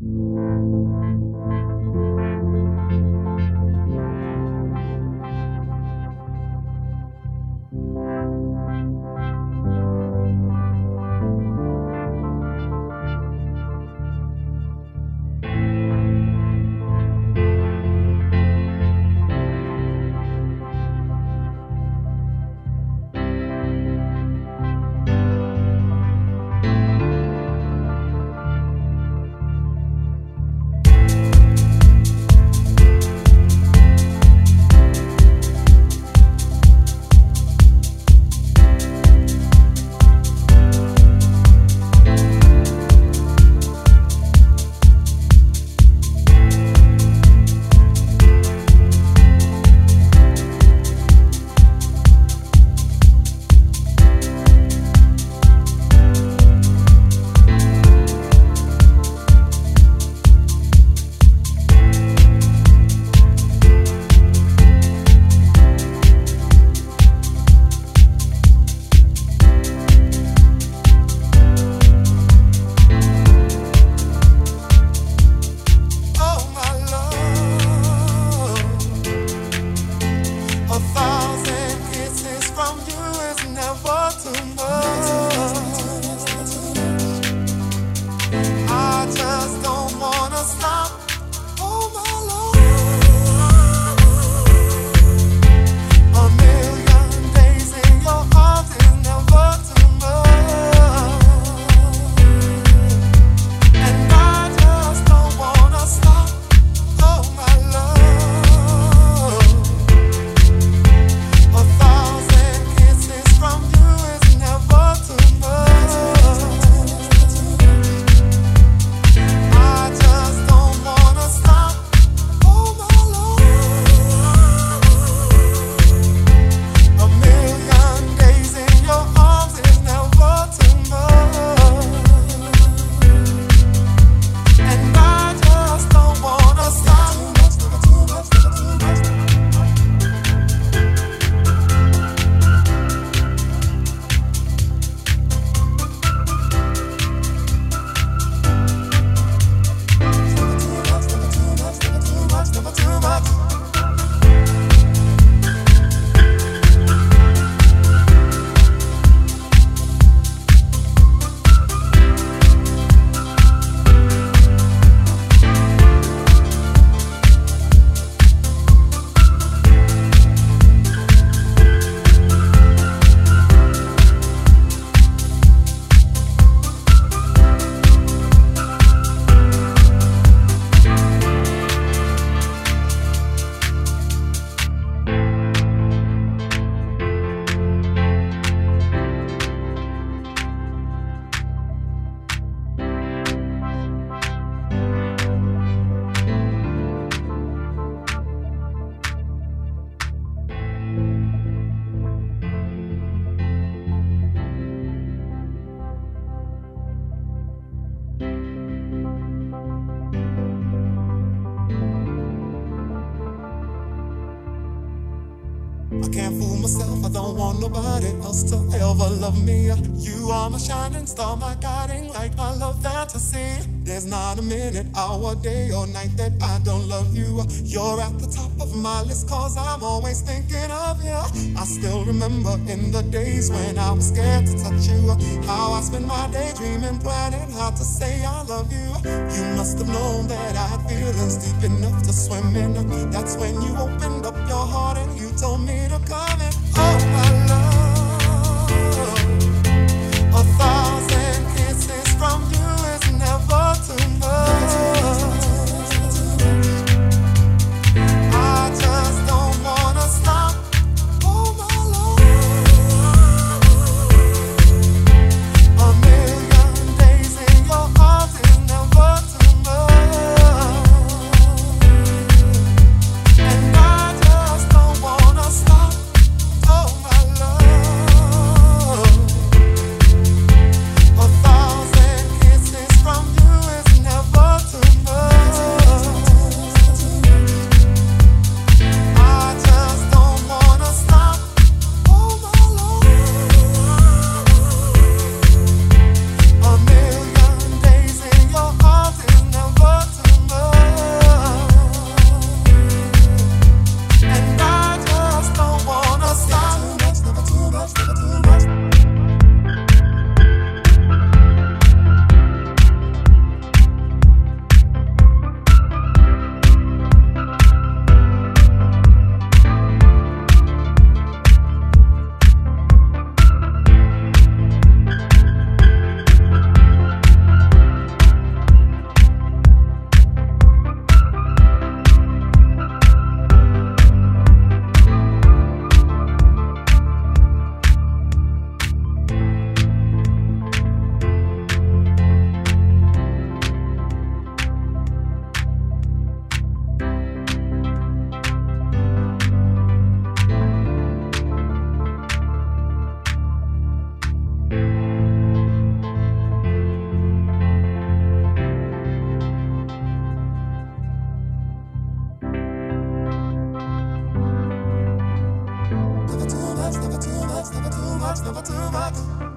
I can't fool myself, I don't want nobody else to ever love me. You are my shining star, my guiding light, my love fantasy. There's not a minute, hour, day or night that I don't love you. You're at the top of my list cause I'm always thinking of you. I still remember in the days when I was scared to touch you, how I spent my day dreaming, planning how to say I love you. You must have known that I had feelings deep enough to swim in. That's when you opened up your heart and you told me to come in. Oh my love, 1,000 kisses from you is never too much. I just don't wanna stop. Oh my love, a million days in your arms is never too much. And I just don't wanna stop. never too much, never too much, never too much.